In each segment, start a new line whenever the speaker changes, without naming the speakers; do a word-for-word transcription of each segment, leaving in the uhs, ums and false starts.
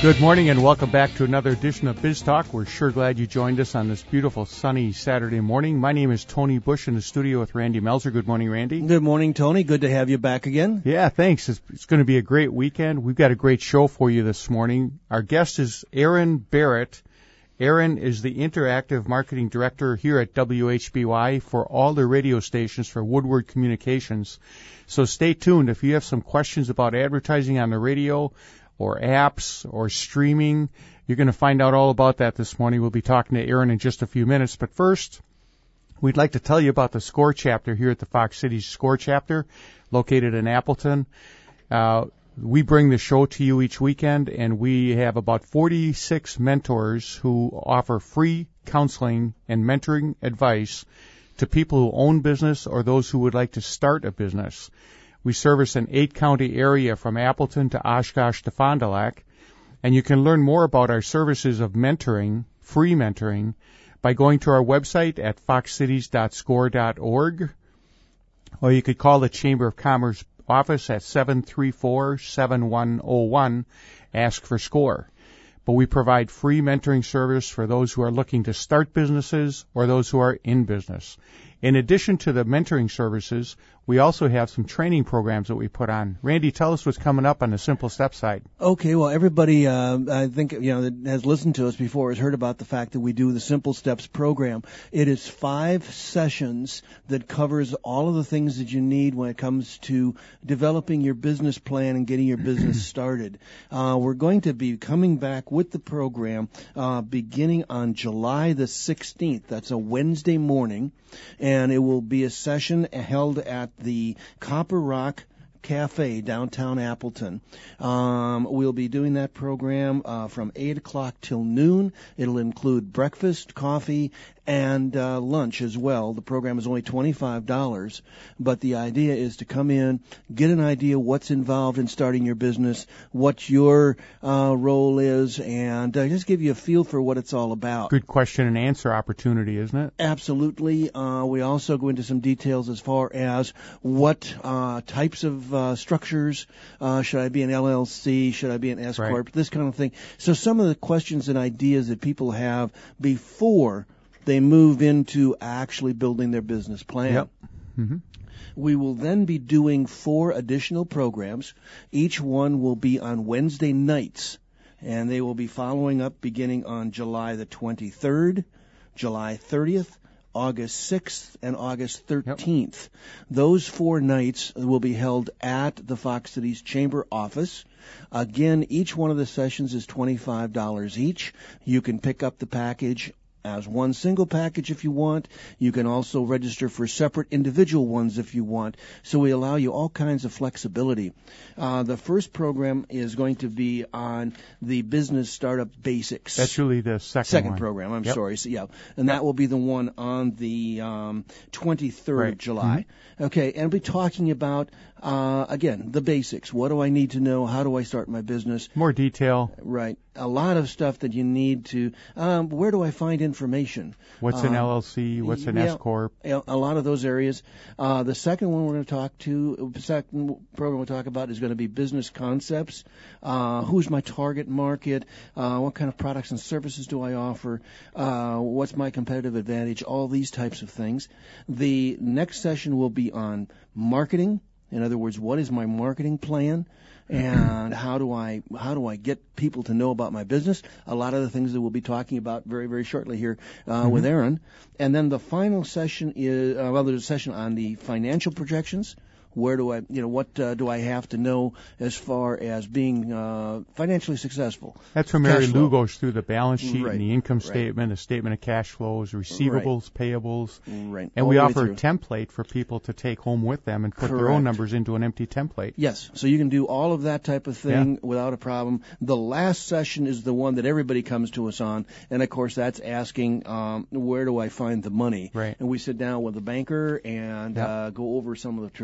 Good morning and welcome back to another edition of Biz Talk. We're sure glad you joined us on this beautiful sunny Saturday morning. My name is Tony Bush in the studio with Randy Melzer. Good morning, Randy.
Good morning, Tony. Good to have you back again.
Yeah, thanks. It's, it's going to be a great weekend. We've got a great show for you this morning. Our guest is Aaron Barrett. Aaron is the Interactive Marketing Director here at W H B Y for all the radio stations for Woodward Communications. So stay tuned. If you have some questions about advertising on the radio or apps or streaming, you're going to find out all about that this morning. We'll be talking to Aaron in just a few minutes. But first, we'd like to tell you about the SCORE chapter here at the Fox Cities SCORE chapter located in Appleton. Uh, we bring the show to you each weekend, and we have about forty-six mentors who offer free counseling and mentoring advice to people who own business or those who would like to start a business. We service an eight-county area from Appleton to Oshkosh to Fond du Lac, and you can learn more about our services of mentoring, free mentoring, by going to our website at fox cities dot score dot org, or you could call the Chamber of Commerce office at seven three four, seven one zero one, ask for SCORE. But we provide free mentoring service for those who are looking to start businesses or those who are in business. In addition to the mentoring services, we also have some training programs that we put on. Randy, tell us what's coming up on the Simple Steps side.
Okay, well, everybody, uh, I think, you know, that has listened to us before has heard about the fact that we do the Simple Steps program. It is five sessions that covers all of the things that you need when it comes to developing your business plan and getting your business started. Uh, we're going to be coming back with the program uh, beginning on July the sixteenth. That's a Wednesday morning. And it will be a session held at the Copper Rock Cafe, downtown Appleton. Um, we'll be doing that program uh, from eight o'clock till noon. It'll include breakfast, coffee, and uh, lunch as well. The program is only twenty-five dollars, but the idea is to come in, get an idea what's involved in starting your business, what your uh, role is, and uh, just give you a feel for what it's all about.
Good question and answer opportunity, isn't it?
Absolutely. Uh, we also go into some details as far as what uh, types of uh, structures, uh, should I be an L L C, should I be an S Corp, right. This kind of thing. So some of the questions and ideas that people have before they move into actually building their business plan.
Yep. Mm-hmm.
We will then be doing four additional programs. Each one will be on Wednesday nights, and they will be following up beginning on July the twenty-third, July thirtieth, August sixth, and August thirteenth. Yep. Those four nights will be held at the Fox Cities Chamber office. Again, each one of the sessions is twenty-five dollars each. You can pick up the package as one single package if you want. You can also register for separate individual ones if you want. So we allow you all kinds of flexibility. Uh, the first program is going to be on the business startup basics.
That's really the second
Second
one.
program, I'm
yep.
sorry. So, yeah, and that will be the one on the um, twenty-third
right.
of July. Mm-hmm. Okay, and we'll be talking about, uh, again, the basics. What do I need to know? How do I start my business?
More detail.
Right. A lot of stuff that you need to, um, where do I find information?
What's
um,
an L L C? What's an
yeah,
S Corp?
A lot of those areas. Uh, the second one we're going to talk to, the second program we'll talk about is going to be business concepts. Uh, who's my target market? Uh, what kind of products and services do I offer? Uh, what's my competitive advantage? All these types of things. The next session will be on marketing. In other words, what is my marketing plan? And how do I how do I get people to know about my business? A lot of the things that we'll be talking about very, very shortly here uh, mm-hmm. with Aaron. And then the final session is, uh, well, there's a session on the financial projections. Where do I, you know, what uh, do I have to know as far as being uh, financially successful?
That's where Mary Lou goes through the balance sheet
right.
and the income
right.
statement, a statement of cash flows, receivables,
right.
payables.
Right.
And
All
we
the way
offer
through.
a template for people to take home with them and put
Correct.
their own numbers into an empty template.
Yes. So you can do all of that type of thing
yeah.
without a problem. The last session is the one that everybody comes to us on. And, of course, that's asking um, where do I find the money?
Right.
And we sit down with the banker and
yeah.
uh, go over some of the traditional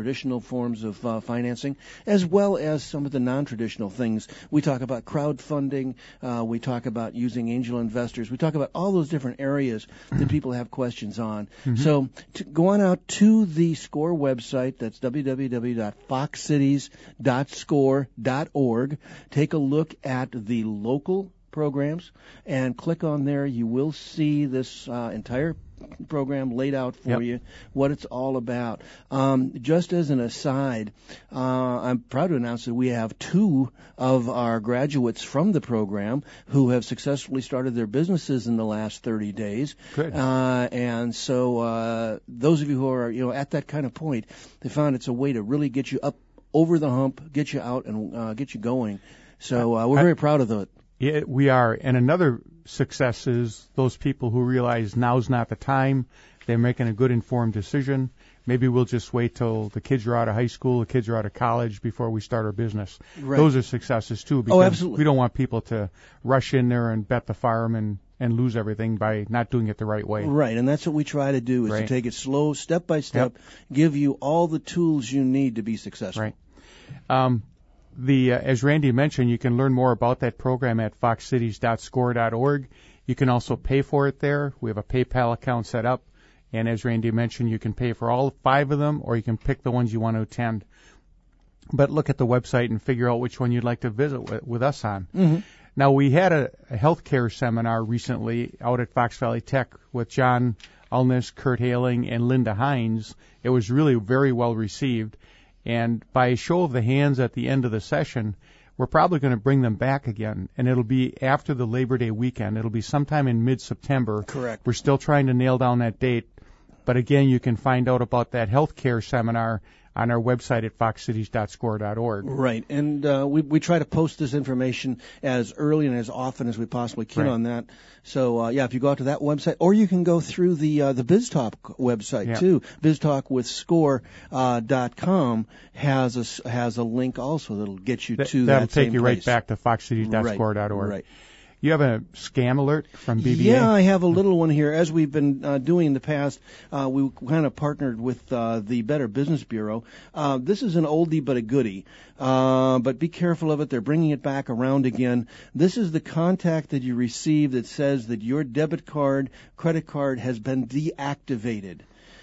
forms of uh, financing, as well as some of the non-traditional things. We talk about crowdfunding. Uh, we talk about using angel investors. We talk about all those different areas that people have questions on. Mm-hmm. So to go on out to the SCORE website. That's w w w dot fox cities dot score dot org. Take a look at the local programs and click on there. You will see this uh, entire program laid out for yep. you, what it's all about. Um, just as an aside, uh, I'm proud to announce that we have two of our graduates from the program who have successfully started their businesses in the last thirty days.
Good.
Uh, and so uh, those of you who are you know at that kind of point, they found it's a way to really get you up over the hump, get you out, and uh, get you going. So uh, we're very I, proud of it.
Yeah, we are. And another success is those people who realize now's not the time. They're making a good informed decision. Maybe we'll just wait till the kids are out of high school, the kids are out of college before we start our business.
Right.
Those are successes too, because
oh, absolutely.
we don't want people to rush in there and bet the farm and, and lose everything by not doing it the right way.
Right, and that's what we try to do, is right. to take it slow, step by step, yep. give you all the tools you need to be successful.
Right. Um, The uh, as Randy mentioned, you can learn more about that program at fox cities dot score dot org. You can also pay for it there. We have a PayPal account set up, and as Randy mentioned, you can pay for all five of them, or you can pick the ones you want to attend. But look at the website and figure out which one you'd like to visit with, with us on.
Mm-hmm.
Now, we had a, a healthcare seminar recently out at Fox Valley Tech with John Ulness, Kurt Haling, and Linda Hines. It was really very well received. And by a show of the hands at the end of the session, we're probably going to bring them back again. And it'll be after the Labor Day weekend. It'll be sometime in mid-September.
Correct.
We're still trying to nail down that date. But again, you can find out about that healthcare seminar on our website at fox cities dot score dot org.
Right, and uh, we we try to post this information as early and as often as we possibly can right. on that. So uh, yeah, if you go out to that website, or you can go through the uh, the BizTalk website yeah. too. BizTalk with score uh, dot com has a has a link also that'll get you
that,
to
that'll
that same
take you
place.
right back to fox cities dot score dot org.
Right.
You have a scam alert from B B A?
Yeah, I have a little one here. As we've been uh, doing in the past, uh, we kind of partnered with uh, the Better Business Bureau. Uh, this is an oldie but a goodie, uh, but be careful of it. They're bringing it back around again. This is the contact that you receive that says that your debit card, credit card has been deactivated.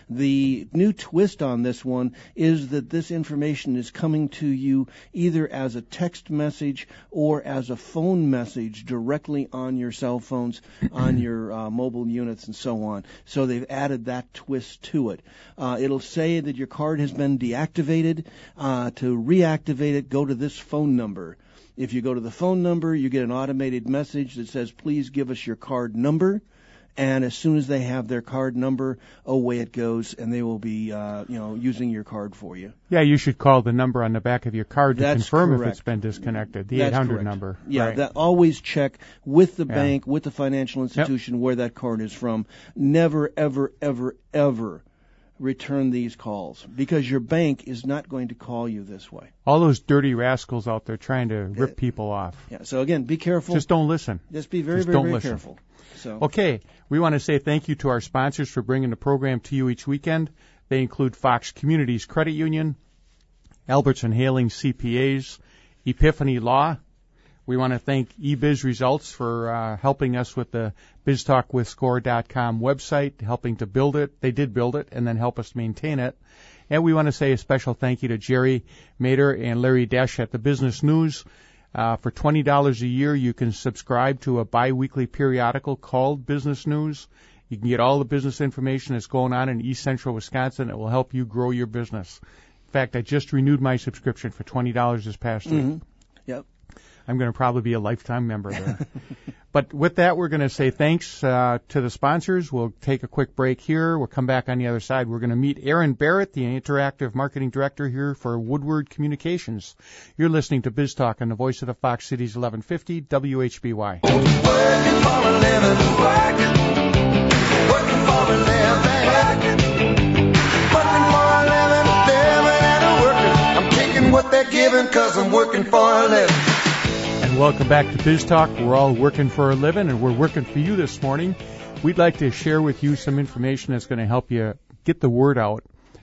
The new twist on this one is that this information is coming to you either as a text message or as a phone message directly on your cell phones, on your uh, mobile units, and so on. So they've added that twist to it. Uh, it'll say that your card has been deactivated. Uh, to reactivate it, go to this phone number. If you go to the phone number, you get an automated message that says, please give us your card number. And as soon as they have their card number, away it goes, and they will be, uh, you know, using your card for you.
Yeah, you should call the number on the back of your card to
That's
confirm
correct.
if it's been disconnected, the
That's
eight hundred
correct.
number.
Yeah,
right.
that, always check with the
yeah.
bank, with the financial institution, yep. where that card is from. Never, ever, ever, ever return these calls, because your bank is not going to call you this way.
All those dirty rascals out there trying to rip people off.
Yeah, so again, be careful.
Just don't listen.
Just be very,
Just
very,
don't
very
listen.
careful. So.
Okay, we want to say thank you to our sponsors for bringing the program to you each weekend. They include Fox Communities Credit Union, Albertson Haling C P As, Epiphany Law. We want to thank eBiz Results for uh, helping us with the biz talk with score dot com website, helping to build it. They did build it and then help us maintain it. And we want to say a special thank you to Jerry Mader and Larry Desch at the Business News. Uh, for twenty dollars a year, you can subscribe to a biweekly periodical called Business News. You can get all the business information that's going on in East Central Wisconsin. It will help you grow your business. In fact, I just renewed my subscription for twenty dollars this past
mm-hmm.
week.
Yep.
I'm going to probably be a lifetime member there. But with that, we're going to say thanks uh, to the sponsors. We'll take a quick break here. We'll come back on the other side. We're going to meet Aaron Barrett, the Interactive Marketing Director here for Woodward Communications. You're listening to Biz Talk on the voice of the Fox Cities eleven fifty W H B Y.
Working for a living, working, working for a living, working for a living, living and a working. I'm taking what they're giving 'cause I'm working for a living.
And welcome back to Biz Talk. We're all working for a living, and we're working for you this morning. We'd like to share with you some information that's going to help you get the word out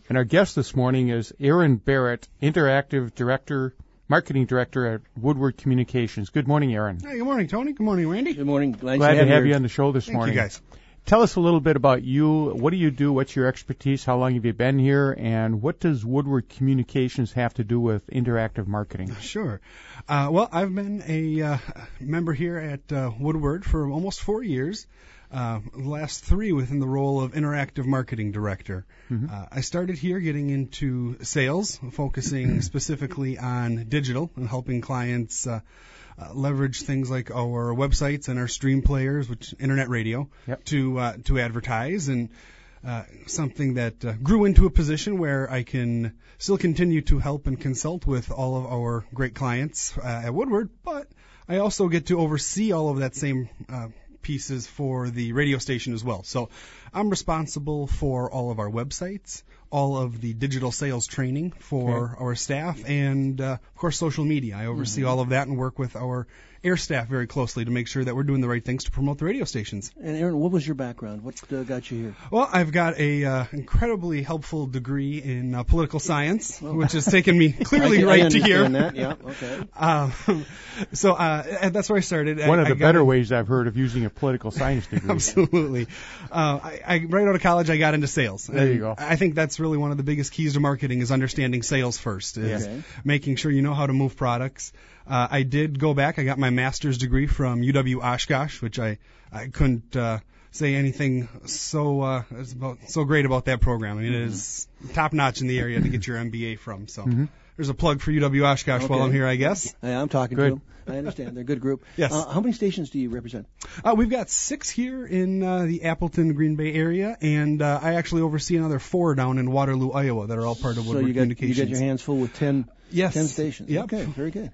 And our guest this morning is Aaron Barrett, Interactive Director, Marketing Director at Woodward Communications. Good morning, Aaron.
Hey, good morning, Tony. Good morning, Randy.
Good morning. Glad,
Glad
to have,
to have
you
you on the show this
Thank
morning.
you, guys.
Tell us a little bit about you. What do you do? What's your expertise? How long have you been here? And what does Woodward Communications have to do with interactive marketing?
Sure. Uh, well, I've been a uh, member here at uh, Woodward for almost four years. Uh, the last three within the role of Interactive Marketing Director.
Mm-hmm.
Uh, I started here getting into sales, focusing specifically on digital and helping clients uh, uh, leverage things like our websites and our stream players, which internet radio,
Yep.
to uh, to advertise, and uh, something that uh, grew into a position where I can still continue to help and consult with all of our great clients uh, at Woodward, but I also get to oversee all of that same uh, pieces for the radio station as well. So I'm responsible for all of our websites, all of the digital sales training for
Okay.
our staff, and uh, of course social media. I oversee all of that and work with our air staff very closely to make sure that we're doing the right things to promote the radio stations.
And Aaron, what was your background? What uh, got you here?
Well, I've got a uh, incredibly helpful degree in uh, political science, which has taken me clearly
I, can- I
right to here.
understand that. Yeah. Okay.
Um, so uh, and that's where I started.
One
I,
of the
I got
better
in-
ways I've heard of using a political science degree.
Absolutely. Uh, I, I right out of college, I got into sales.
There you
And
go.
I think that's really one of the biggest keys to marketing is understanding sales first. Is
Okay.
making sure you know how to move products. Uh, I did go back. I got my master's degree from U W Oshkosh, which I I couldn't uh, say anything so uh, it's about, so great about that program. I mean, it is top notch in the area to get your M B A from. So
Mhm.
there's a plug for U W Oshkosh while
Okay.
I'm here, I guess.
Hey, I'm talking
Good.
to them. I understand. They're a good group.
Yes.
Uh, how many stations do you represent?
Uh, we've got six here in uh, the Appleton, Green Bay area, and uh, I actually oversee another four down in Waterloo, Iowa, that are all part of
So
Woodward
you got you
Communications.
got your hands full with ten
Yes.
ten stations.
Yep.
Okay. Very good.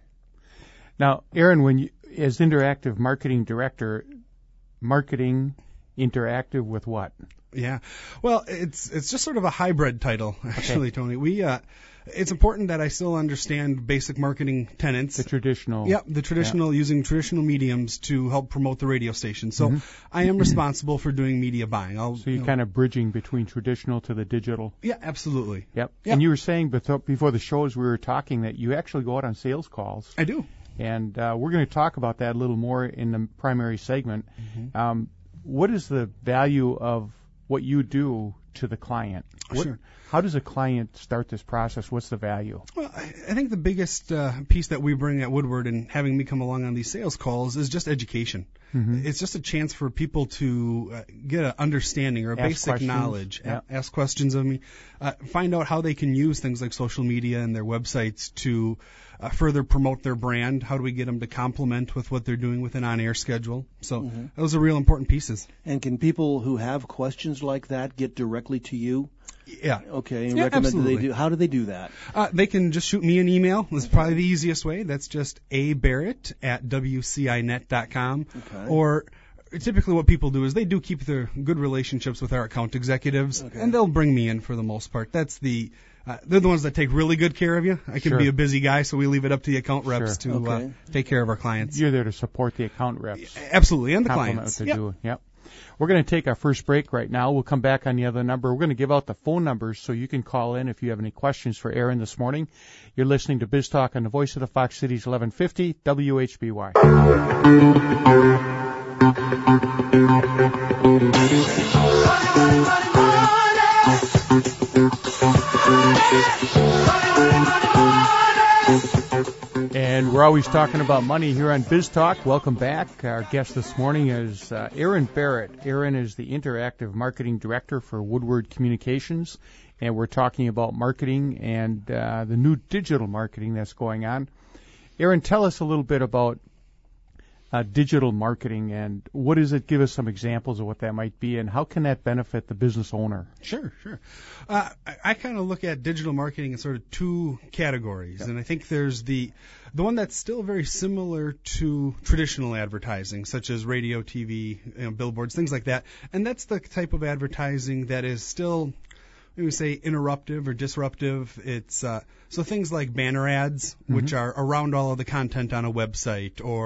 Now, Aaron, when you, as Interactive Marketing Director, marketing interactive with what?
Yeah. Well, it's it's just sort of a hybrid title, actually, Tony. We uh, it's important that I still understand basic marketing tenets.
The traditional.
Yep, the traditional using traditional mediums to help promote the radio station. So
Mhm.
I am responsible for doing media buying. I'll,
So you're
know-
kind of bridging between traditional to the digital.
yeah, absolutely.
Yep.
Yep.
And you were saying befo- before the show as we were talking that you actually go out on sales calls.
I do.
And uh, we're going to talk about that a little more in the primary segment.
Mm-hmm.
Um, what is the value of what you do to the client? What,
Sure.
How does a client start this process? What's the value?
Well, I I think the biggest uh, piece that we bring at Woodward and having me come along on these sales calls is just education.
Mhm.
It's just a chance for people to uh, get an understanding or a
Ask
basic
questions.
knowledge,
Yeah.
a- ask questions of me, uh, find out how they can use things like social media and their websites to uh, further promote their brand. How do we get them to complement with what they're doing with an on-air schedule? So
Mhm.
those are real important pieces.
And can people who have questions like that get directly to you?
Yeah.
Okay. And
Yeah,
recommend that
absolutely.
they do. How do they do that?
Uh, they can just shoot me an email. That's probably the easiest way. That's just a barrett at w c i net dot com.
Okay.
Or typically what people do is they do keep their good relationships with our account executives,
Okay.
and they'll bring me in for the most part. That's the uh, they're the ones that take really good care of you. I can
Sure.
be a busy guy, so we leave it up to the account reps
Sure.
to
Okay.
uh, take care of our clients.
You're there to support the account reps.
Absolutely, and the
Compliment
clients.
what
Yep.
they're doing. Yep. We're going to take our first break right now. We'll come back on the other number. We're going to give out the phone numbers so you can call in if you have any questions for Aaron this morning. You're listening to Biz Talk on the Voice of the Fox Cities eleven fifty W H B Y. And we're always talking about money here on Biz Talk. Welcome back. Our guest this morning is uh, Aaron Barrett. Aaron is the Interactive Marketing Director for Woodward Communications, and we're talking about marketing and uh, the new digital marketing that's going on. Aaron, tell us a little bit about uh, digital marketing and what is it? Give us some examples of what that might be, and how can that benefit the business owner?
Sure, sure. Uh, I, I kind of look at digital marketing in sort of two categories, and I think there's the the one that's still very similar to traditional advertising, such as radio, T V, you know, billboards, things like that, and that's the type of advertising that is still, we would say, interruptive or disruptive. It's uh, so things like banner ads, which are around all of the content on a website, or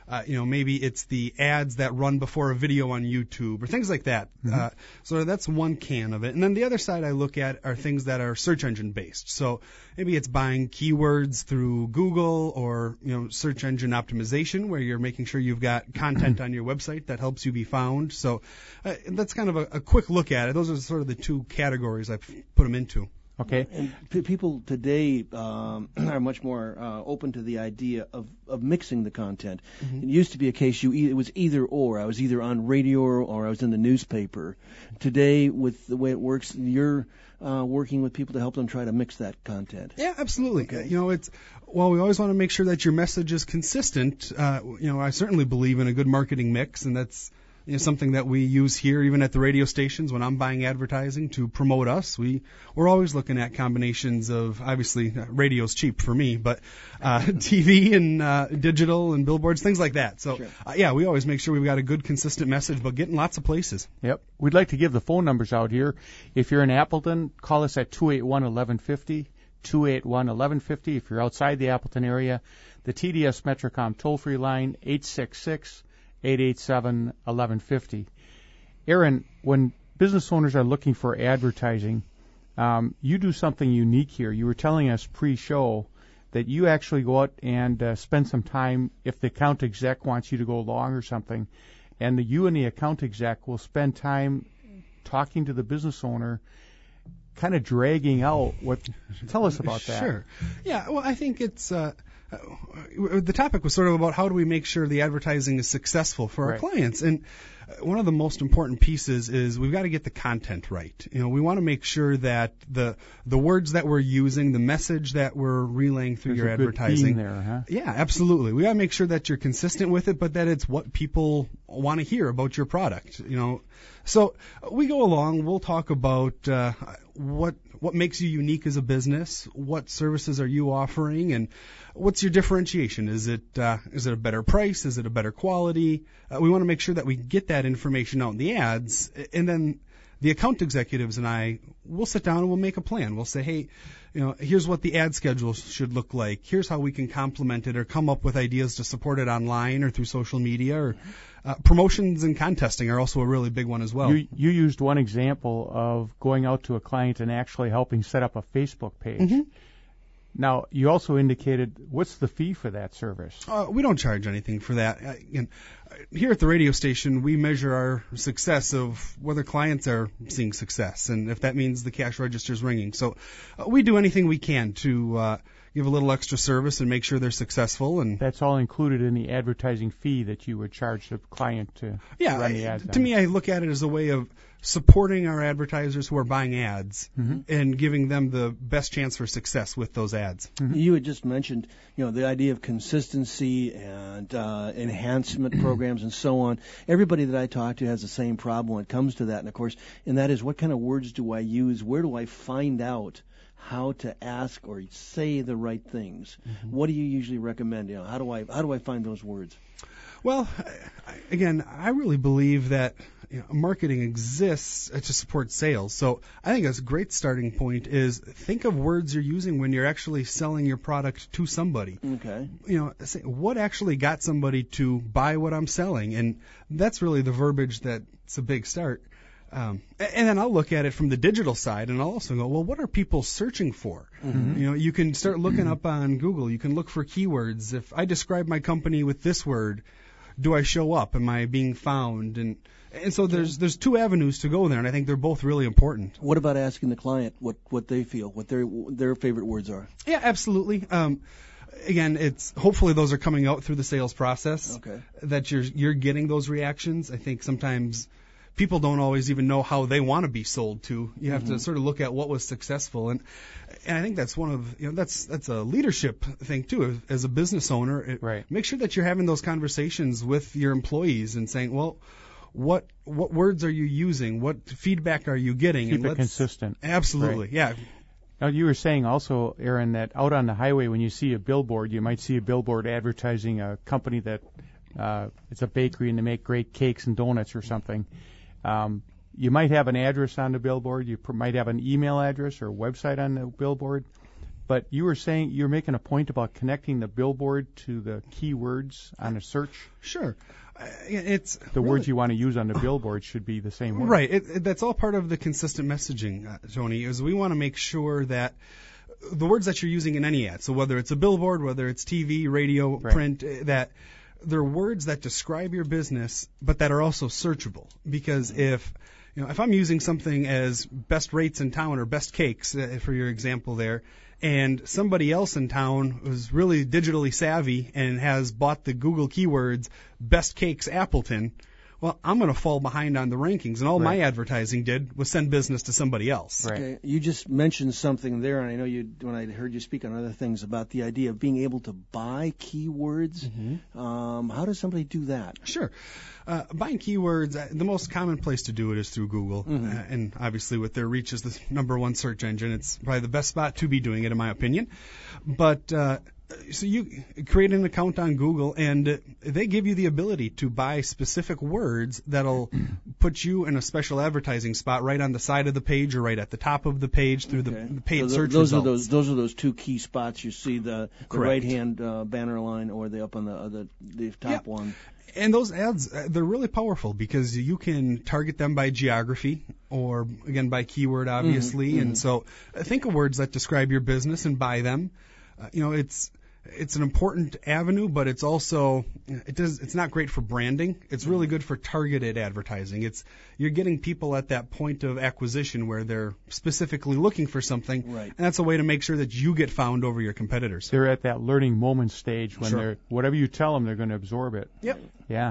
Uh, you know, maybe it's the ads that run before a video on YouTube or things like that. Mm-hmm. Uh, so that's one can of it. And then the other side I look at are things that are search engine based. So maybe it's buying keywords through Google or, you know, search engine optimization where you're making sure you've got content on your website that helps you be found. So uh, that's kind of a, a quick look at it. Those are sort of the two categories I've put them into.
Okay.
And p- people today um, are much more uh, open to the idea of, of mixing the content. Mm-hmm. It used to be a case you e- it was either or. I was either on radio or I was in the newspaper. Today, with the way it works, you're uh, working with people to help them try to mix that content.
Yeah, absolutely.
Okay.
You know, it's well, we always want to make sure that your message is consistent. Uh, you know, I certainly believe in a good marketing mix, and that's you know, something that we use here, even at the radio stations. When I'm buying advertising to promote us, we we're always looking at combinations of, obviously, uh, radio's cheap for me, but uh, T V and uh, digital and billboards, things like that. So,
sure.
uh, yeah, we always make sure we've got a good, consistent message, but getting lots of places.
Yep. We'd like to give the phone numbers out here. If you're in Appleton, call us at two eight one, eleven fifty, two eight one, eleven fifty. If you're outside the Appleton area, the T D S Metrocom toll-free line, eight six six, eight eight seven, eleven fifty. Aaron, when business owners are looking for advertising, um, you do something unique here. You were telling us pre-show that you actually go out and uh, spend some time, if the account exec wants you to go along or something, and the, you and the account exec will spend time talking to the business owner, kind of dragging out what. Tell us about that.
Sure. Yeah, well, I think it's uh, uh, the topic was sort of about how do we make sure the advertising is successful for
right.
our clients. And one of the most important pieces is we've got to get the content right. You know, we want to make sure that the the words that we're using, the message that we're relaying through
There's
your
a good
advertising.
theme there, huh?
Yeah, absolutely. We got to make sure that you're consistent with it, but that it's what people want to hear about your product. You know, so we go along. We'll talk about uh, what what makes you unique as a business, what services are you offering, and what's your differentiation? Is it uh, is it a better price? Is it a better quality? Uh, we want to make sure that we get that information out in the ads, and then the account executives and I will sit down and we'll make a plan. We'll say, hey, you know, here's what the ad schedule should look like. Here's how we can complement it or come up with ideas to support it online or through social media. Or uh, promotions and contesting are also a really big one as well.
You, you used one example of going out to a client and actually helping set up a Facebook page.
Mm-hmm.
Now, you also indicated, what's the fee for that service?
Uh, we don't charge anything for that. Uh, again, here at the radio station, we measure our success of whether clients are seeing success, and if that means the cash register's ringing. So uh, we do anything we can to uh, give a little extra service and make sure they're successful. And
that's all included in the advertising fee that you would charge the client to
yeah,
run the ads.
To me, I look at it as a way of supporting our advertisers who are buying ads mm-hmm. and giving them the best chance for success with those ads.
Mm-hmm. You had just mentioned, you know, the idea of consistency and uh, enhancement programs and so on. Everybody that I talk to has the same problem when it comes to that, and of course, and that is, what kind of words do I use? Where do I find out how to ask or say the right things? Mm-hmm. What do you usually recommend? You know, how do I how do I find those words?
Well, again, I really believe that you know, marketing exists to support sales. So I think a great starting point is think of words you're using when you're actually selling your product to somebody.
Okay.
You know, say, what actually got somebody to buy what I'm selling? And that's really the verbiage that's a big start. Um, and then I'll look at it from the digital side, and I'll also go, well, what are people searching for? Mm-hmm. You know, you can start looking up on Google. You can look for keywords. If I describe my company with this word, do I show up? Am I being found? And and so there's there's two avenues to go there, and I think they're both really important.
What about asking the client what, what they feel, what their their favorite words are?
Yeah, absolutely. Um, again, it's hopefully those are coming out through the sales process.
Okay. That
you're you're getting those reactions. I think sometimes people don't always even know how they want to be sold to. You have mm-hmm. to sort of look at what was successful, and and I think that's one of you know that's that's a leadership thing too. As a business owner, it,
right.
make sure that you're having those conversations with your employees and saying, well, what what words are you using? What feedback are you getting?
Keep
and
it
let's,
consistent.
Absolutely,
right.
yeah.
Now, you were saying also, Aaron, that out on the highway when you see a billboard, you might see a billboard advertising a company that uh, it's a bakery and they make great cakes and donuts or something. Um, you might have an address on the billboard. You pr- might have an email address or a website on the billboard. But you were saying you're making a point about connecting the billboard to the keywords on a search.
Sure. Uh, It's
The
really-
words you want to use on the billboard should be the same word.
Right. It, it, that's all part of the consistent messaging, uh, Tony, is we want to make sure that the words that you're using in any ad, so whether it's a billboard, whether it's T V, radio,
Right.
print, uh, that they're words that describe your business, but that are also searchable. Because if, you know, if I'm using something as best rates in town or best cakes, uh, for your example there, and somebody else in town who's really digitally savvy and has bought the Google keywords best cakes Appleton, well, I'm going to fall behind on the rankings. And all my
Right.
advertising did was send business to somebody else.
Right.
Okay, you just mentioned something there, and I know you when I heard you speak on other things about the idea of being able to buy keywords. Um, how does somebody do that?
Sure. Uh, buying keywords, uh, the most common place to do it is through Google. Uh, and obviously with their reach as the number one search engine, it's probably the best spot to be doing it, in my opinion. But uh, so you create an account on Google, and they give you the ability to buy specific words that'll put you in a special advertising spot right on the side of the page or right at the top of the page through
Okay.
the, the paid
So th-
search
those
results.
are those those are those two key spots you see, the, the
Correct.
right hand uh, banner line or the up on the uh, the, the top
Yeah.
one.
And those ads, uh, they're really powerful because you can target them by geography or, again, by keyword, obviously. And so uh, think of words that describe your business and buy them. Uh, you know, it's it's an important avenue, but it's also it does it's not great for branding. It's really good for targeted advertising. It's you're getting people at that point of acquisition where they're specifically looking for something,
Right.
and that's a way to make sure that you get found over your competitors.
They're at that learning moment stage when
Sure.
they're whatever you tell them, they're going to absorb it.
Yep.
Yeah.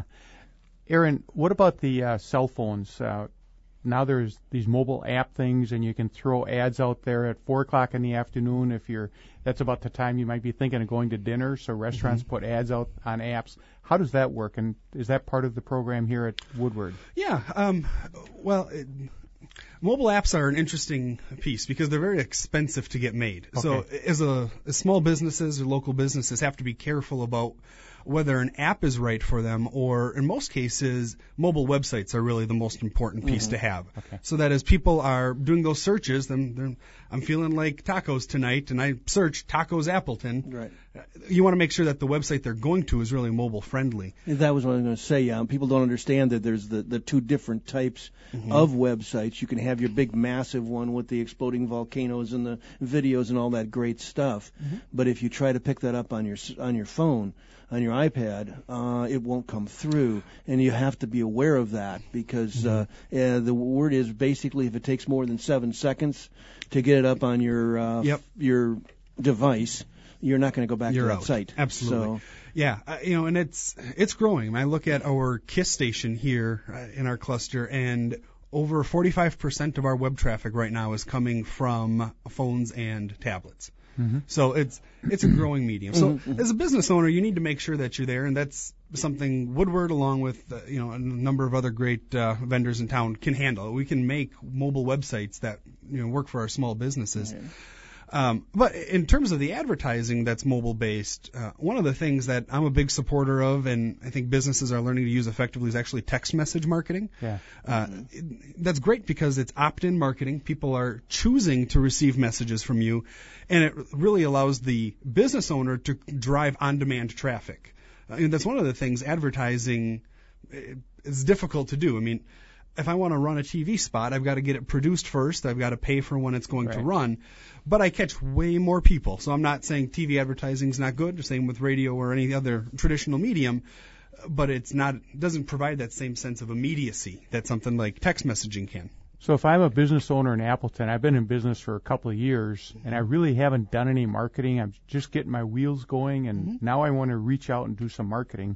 Aaron, what about the uh, cell phones? Uh, now there's these mobile app things, and you can throw ads out there at four o'clock in the afternoon. If you're, that's about the time you might be thinking of going to dinner. So restaurants put ads out on apps. How does that work? And is that part of the program here at Woodward?
Yeah. Um, well, it, mobile apps are an interesting piece because they're very expensive to get made. So
Okay.
as a as small businesses or local businesses have to be careful about whether an app is right for them, or in most cases, mobile websites are really the most important piece to have.
Okay.
So that as people are doing those searches, then they're- I'm feeling like tacos tonight, and I search tacos Appleton.
Right.
You want to make sure that the website they're going to is really mobile friendly.
That was what I was going to say. Yeah, people don't understand that there's the, the two different types of websites. You can have your big, massive one with the exploding volcanoes and the videos and all that great stuff. But if you try to pick that up on your s- on your phone, on your iPad, uh, it won't come through, and you have to be aware of that because uh, uh, the word is basically if it takes more than seven seconds to get it up on your uh,
Yep.
your device, you're not going to go back
You're
to that
out.
site.
Absolutely.
So,
Yeah, uh, you know, and it's it's growing. I look at our KISS station here uh, in our cluster, and over forty-five percent of our web traffic right now is coming from phones and tablets. So it's it's a growing medium. So as a business owner, you need to make sure that you're there, and that's something Woodward, along with uh, you know a number of other great uh, vendors in town, can handle. We can make mobile websites that you know work for our small businesses. Um, but in terms of the advertising that's mobile based, uh, one of the things that I'm a big supporter of, and I think businesses are learning to use effectively, is actually text message marketing.
Yeah.
Uh, it- that's great because it's opt-in marketing. People are choosing to receive messages from you, and it really allows the business owner to drive on-demand traffic. Uh, and that's one of the things advertising uh, is difficult to do. I mean, if I want to run a T V spot, I've got to get it produced first. I've got to pay for when it's going to
Right.
run. But I catch way more people. So I'm not saying T V advertising is not good, the same with radio or any other traditional medium, but it's not doesn't provide that same sense of immediacy that something like text messaging can.
So if I'm a business owner in Appleton, I've been in business for a couple of years, and I really haven't done any marketing. I'm just getting my wheels going, and now I want to reach out and do some marketing.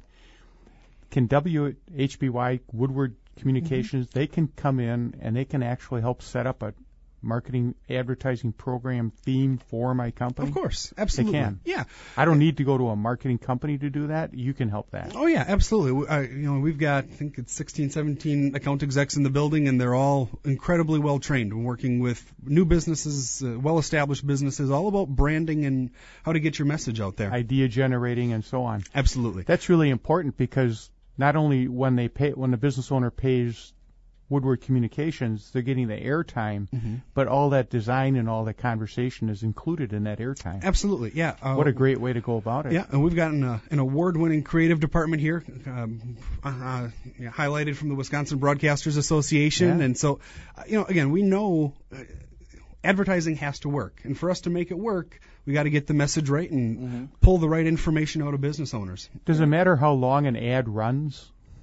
Can W H B Y Woodward Communications, they can come in and they can actually help set up a marketing advertising program theme for my company?
Of course, absolutely.
can.
Yeah.
I don't need to go to a marketing company to do that. You can help that.
Oh yeah, absolutely. We- I, you know, we've got I think it's sixteen, seventeen account execs in the building, and they're all incredibly well trained. We're working with new businesses, uh, well-established businesses, all about branding and how to get your message out there.
Idea generating and so on.
Absolutely.
That's really important because not only when they pay, when the business owner pays Woodward Communications, they're getting the airtime,
Mm-hmm.
but all that design and all that conversation is included in that airtime.
Absolutely, yeah. Uh,
What a great way to go about it.
Yeah, and we've got an, uh, an award-winning creative department here, um, uh, yeah, highlighted from the Wisconsin Broadcasters Association.
Yeah.
And so, uh, you know, again, we know uh, advertising has to work. And for us to make it work, we got to get the message right and
Mm-hmm.
pull the right information out of business owners.
Does it matter how long an ad runs?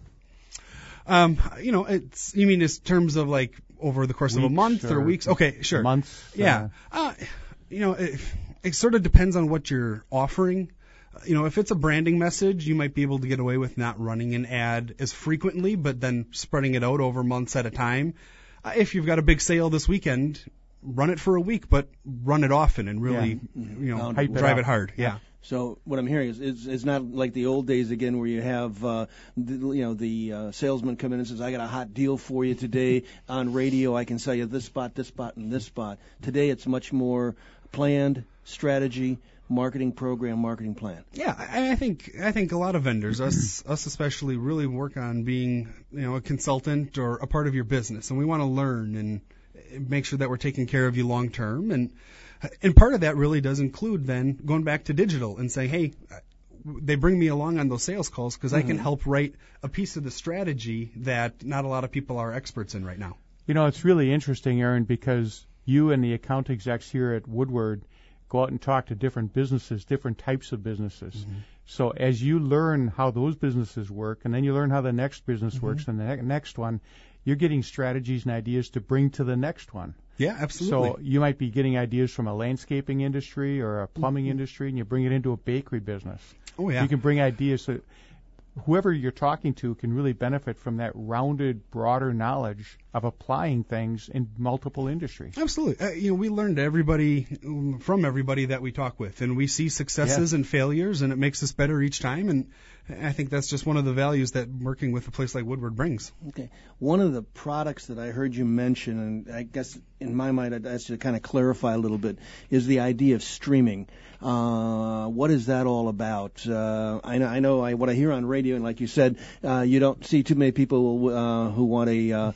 Um, you know, it's you mean in terms of like over the course of a
Weeks
month or,
or
weeks? Okay, sure.
Months?
Yeah. Uh, you know, it, it sort of depends on what you're offering. Uh, You know, if it's a branding message, you might be able to get away with not running an ad as frequently, but then spreading it out over months at a time. Uh, if you've got a big sale this weekend, run it for a week, but run it often and really, you know,
Hype it
drive
up.
it hard. Yeah.
So what I'm hearing is it's, it's not like the old days again where you have uh, the, you know the uh, salesman come in and says, I got a hot deal for you today on radio. I can sell you this spot, this spot, and this spot. Today it's much more planned strategy, marketing program, marketing plan.
Yeah, I, I think I think a lot of vendors, us us especially, really work on being you know a consultant or a part of your business, and we want to learn and make sure that we're taking care of you long term. And and part of that really does include then going back to digital and saying, hey, they bring me along on those sales calls because
Mm-hmm.
I can help write a piece of the strategy that not a lot of people are experts in right now.
You know, it's really interesting, Aaron, because you and the account execs here at Woodward go out and talk to different businesses, different types of businesses.
Mm-hmm.
So as you learn how those businesses work, and then you learn how the next business
Mm-hmm.
works and the ne- next one, you're getting strategies and ideas to bring to the next one.
Yeah, absolutely.
So you might be getting ideas from a landscaping industry or a plumbing
Mm-hmm.
industry, and you bring it into a bakery business.
oh yeah.
You can bring ideas that whoever you're talking to can really benefit from that rounded, broader knowledge of applying things in multiple industries.
Absolutely. Uh, you know, we learn to everybody um, from everybody that we talk with, and we see successes and failures, and it makes us better each time. And I think that's just one of the values that working with a place like Woodward brings.
Okay. One of the products that I heard you mention, and I guess in my mind I'd ask you to kind of clarify a little bit, is the idea of streaming. Uh, what is that all about? Uh, I know, I know I, what I hear on radio, and like you said, uh, you don't see too many people uh, who want a uh,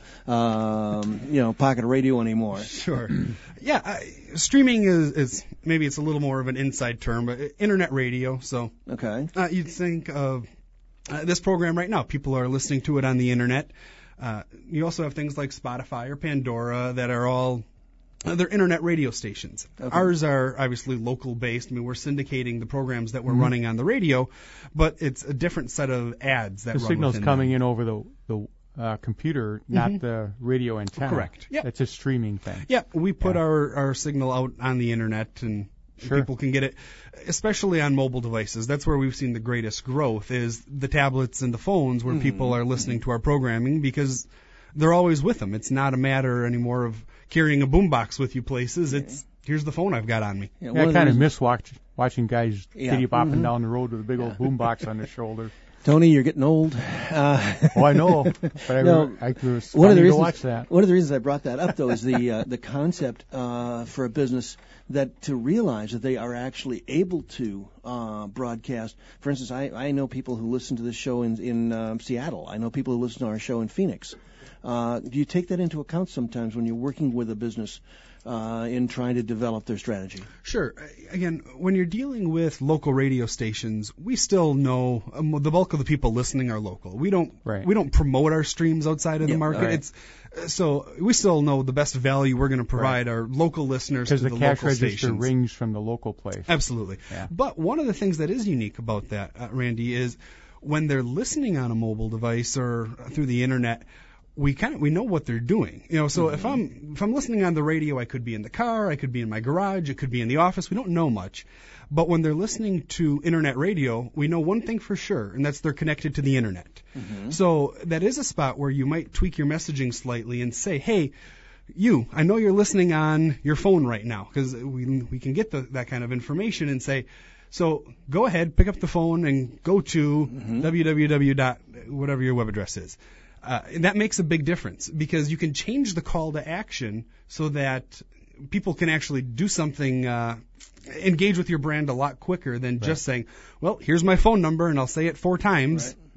um, you know pocket radio anymore.
Sure. Yeah, I, streaming is, is maybe it's a little more of an inside term, but internet radio. So
Okay.
uh, you'd think of uh, this program right now. People are listening to it on the internet. Uh, you also have things like Spotify or Pandora that are all uh, they're internet radio stations.
Okay.
Ours are obviously local based. I mean, we're syndicating the programs that we're
Mm-hmm.
running on the radio, but it's a different set of ads that
The
run
signal's
within
coming
them.
in over the the uh, computer, not the radio antenna.
Correct. Yep.
It's a streaming thing.
Yeah, we put
Yeah.
our, our signal out on the internet and
Sure.
people can get it, especially on mobile devices. That's where we've seen the greatest growth is the tablets and the phones where people are listening to our programming because they're always with them. It's not a matter anymore of carrying a boombox with you places. It's here's the phone I've got on me.
Yeah,
Yeah,
one
I
of the
kind of
reasons-
miss watch, watching guys
Yeah.
kitty bopping
Mhm.
down the road with a big old boombox on their shoulder.
Tony, you're getting old. Uh,
Oh, I know, but I,
No,
I it was
one of the
funny to
reasons,
watch that.
One of the reasons I brought that up, though, is the uh, the concept uh, for a business that to realize that they are actually able to uh, broadcast. For instance, I, I know people who listen to this show in in um, Seattle. I know people who listen to our show in Phoenix. Uh, do you take that into account sometimes when you're working with a business uh, in trying to develop their strategy?
Sure. Again, when you're dealing with local radio stations, we still know um, the bulk of the people listening are local. We don't
Right.
we don't promote our streams outside of the
Yep.
market.
Right.
It's uh, so we still know the best value we're going to provide our local listeners to
Because
the,
the cash
local
register
stations.
rings from the local place.
Absolutely.
Yeah.
But one of the things that is unique about that, uh, Randy, is when they're listening on a mobile device or through the internet, we kind of we know what they're doing. You know, so
Mm-hmm.
if I'm if I'm listening on the radio, I could be in the car, I could be in my garage, it could be in the office. We don't know much. But when they're listening to internet radio, we know one thing for sure, and that's they're connected to the internet.
Mm-hmm.
So that is a spot where you might tweak your messaging slightly and say, hey, you, I know you're listening on your phone right now, because we we can get the, that kind of information and say, so go ahead, pick up the phone and go to
Mm-hmm.
www dot whatever your web address is. Uh, and that makes a big difference because you can change the call to action so that people can actually do something, uh, engage with your brand a lot quicker than just saying, well, here's my phone number and I'll say it four times.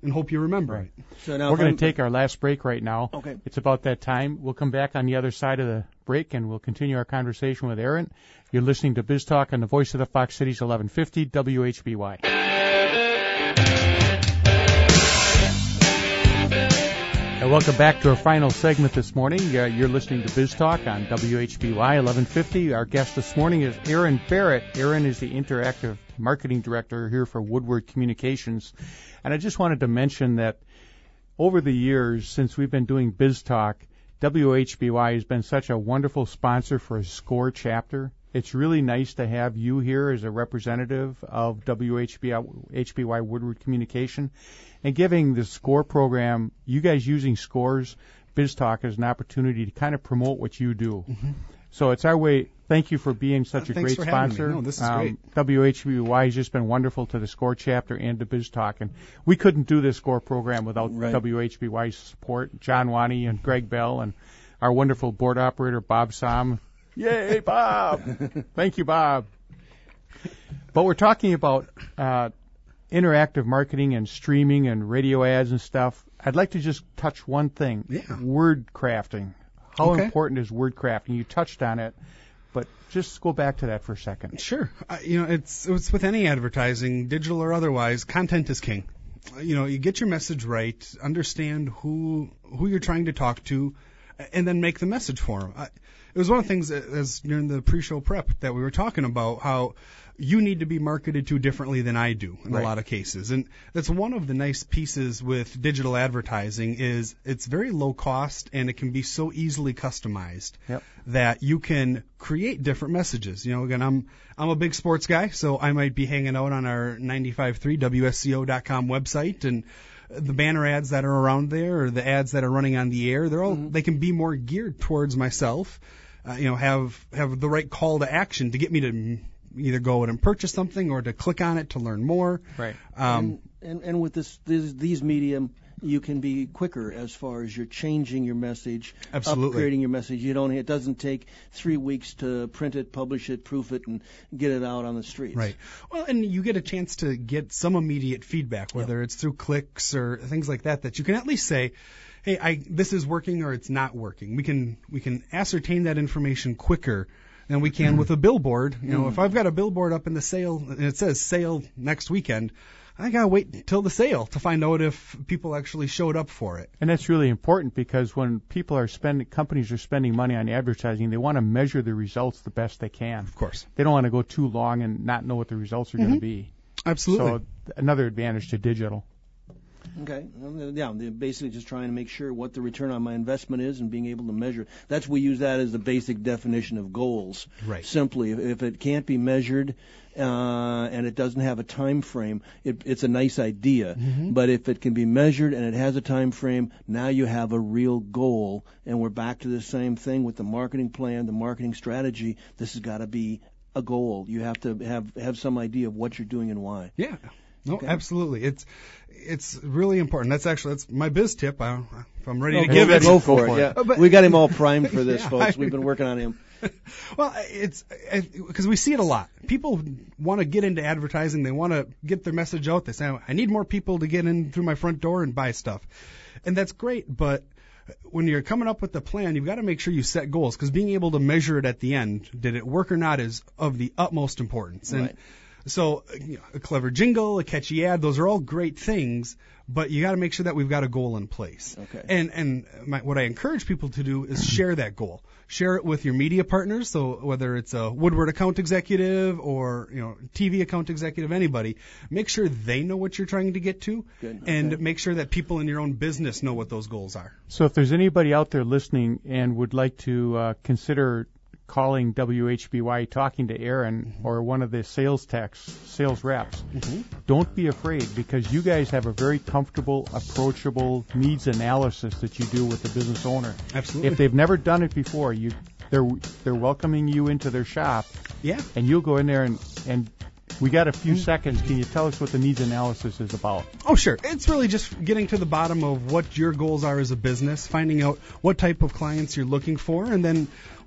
and hope you remember
Right.
it.
So now
We're
if
going
I'm-
to take our last break right now.
Okay.
It's about that time. We'll come back on the other side of the break, and we'll continue our conversation with Aaron. You're listening to Biz Talk on the Voice of the Fox Cities, eleven fifty W H B Y. And welcome back to our final segment this morning. Uh, you're listening to Biz Talk on W H B Y eleven fifty. Our guest this morning is Aaron Barrett. Aaron is the Interactive Marketing Director here for Woodward Communications. And I just wanted to mention that over the years, since we've been doing Biz Talk, W H B Y has been such a wonderful sponsor for a SCORE chapter. It's really nice to have you here as a representative of W H B Y, H B Y Woodward Communication, and giving the SCORE program, you guys using SCORE's Biz Talk as an opportunity to kind of promote what you do.
Mm-hmm.
So it's our way. Thank you for being such
Uh,
a
thanks
great
for having me.
sponsor.
No, this is
um,
great.
W H B Y has just been wonderful to the SCORE chapter and to Biz Talk, and we couldn't do this SCORE program without
Right.
W H B Y's support. John Wani and Greg Bell and our wonderful board operator Bob Som. Yay, Bob! Thank you, Bob. But we're talking about uh, interactive marketing and streaming and radio ads and stuff. I'd like to just touch one thing.
Yeah.
Word crafting. How
Okay.
important is word crafting? You touched on it, but just go back to that for a second.
Sure. Uh, you know, it's it's with any advertising, digital or otherwise, content is king. Uh, You know, you get your message right, understand who who you're trying to talk to, and then make the message for them. I, it was one of the things that, as during the pre-show prep that we were talking about how you need to be marketed to differently than I do in
Right.
a lot of cases. And that's one of the nice pieces with digital advertising is it's very low cost and it can be so easily customized
Yep.
that you can create different messages. You know, again, I'm I'm a big sports guy, so I might be hanging out on our ninety-five point three W S C O dot com website, and the banner ads that are around there or the ads that are running on the air, they're all
Mm-hmm.
they can be more geared towards myself. Uh, you know, have have the right call to action to get me to mm, either go out and purchase something or to click on it to learn more.
Right.
Um,
and, and and with this these, these medium, you can be quicker as far as you're changing your message,
Absolutely.
upgrading your message. You don't. It doesn't take three weeks to print it, publish it, proof it, and get it out on the streets.
Right. Well, and you get a chance to get some immediate feedback, whether it's through clicks or things like that, that you can at least say, hey, I, this is working or it's not working. We can we can ascertain that information quicker than we can with a billboard. You know, if I've got a billboard up in the sale and it says sale next weekend, I gotta wait till the sale to find out if people actually showed up for it.
And that's really important because when people are spending, companies are spending money on advertising, they want to measure the results the best they can.
Of course.
They don't want to go too long and not know what the results are going to be.
Absolutely.
So another advantage to digital.
Okay. Well, yeah, they're basically just trying to make sure what the return on my investment is and being able to measure. That's we use that as the basic definition of goals.
Right.
Simply, if, if it can't be measured uh, and it doesn't have a time frame, it, it's a nice idea.
Mm-hmm.
But if it can be measured and it has a time frame, now you have a real goal. And we're back to the same thing with the marketing plan, the marketing strategy. This has got to be a goal. You have to have have some idea of what you're doing and why.
Yeah. No,
Okay.
absolutely. It's it's really important. That's actually that's my biz tip. I, if I'm ready to
Okay,
give it.
Go for
Go
it.
for
Yeah.
it. But-
we got him all primed for this,
Yeah,
folks.
I-
We've been working on him.
Well, it's because we see it a lot. People want to get into advertising. They want to get their message out. They say, I need more people to get in through my front door and buy stuff. And that's great, but when you're coming up with the plan, you've got to make sure you set goals because being able to measure it at the end, did it work or not, is of the utmost importance. And
Right.
so you know, a clever jingle, a catchy ad, those are all great things, but you got to make sure that we've got a goal in place.
Okay.
And and my, what I encourage people to do is share that goal. Share it with your media partners. So whether it's a Woodward account executive or you know T V account executive, anybody, make sure they know what you're trying to get to,
Good.
and
Okay.
make sure that people in your own business know what those goals are.
So if there's anybody out there listening and would like to uh, consider calling W H B Y, talking to Aaron or one of the sales techs, sales reps, don't be afraid because you guys have a very comfortable, approachable needs analysis that you do with the business owner.
Absolutely.
If they've never done it before, you they're they're welcoming you into their shop,
Yeah.
and you'll go in there and and we got a few seconds. Can you tell us what the needs analysis is about?
Oh, sure. It's really just getting to the bottom of what your goals are as a business, finding out what type of clients you're looking for, and then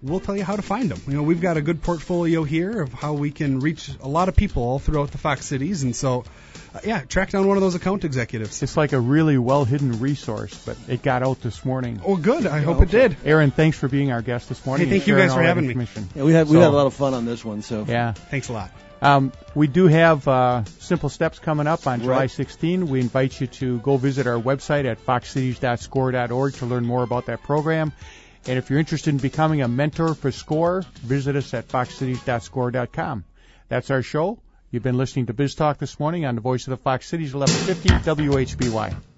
we'll tell you how to find them. You know, we've got a good portfolio here of how we can reach a lot of people all throughout the Fox Cities, and so, uh, yeah, track down one of those account executives.
It's like a really well-hidden resource, but it got out this morning.
Oh, good. I hope it did.
Aaron, thanks for being our guest this morning.
Hey, thank
and
you
sharing
guys for
all that
having me.
information.
Yeah, we had we
So-
had a lot of fun on this one. So
Yeah.
Thanks a lot.
Um, we do have uh, Simple Steps coming up on July
Right.
sixteenth. We invite you to go visit our website at fox cities dot score dot org to learn more about that program. And if you're interested in becoming a mentor for SCORE, visit us at fox cities dot score dot com. That's our show. You've been listening to Biz Talk this morning on the Voice of the Fox Cities, eleven fifty W H B Y.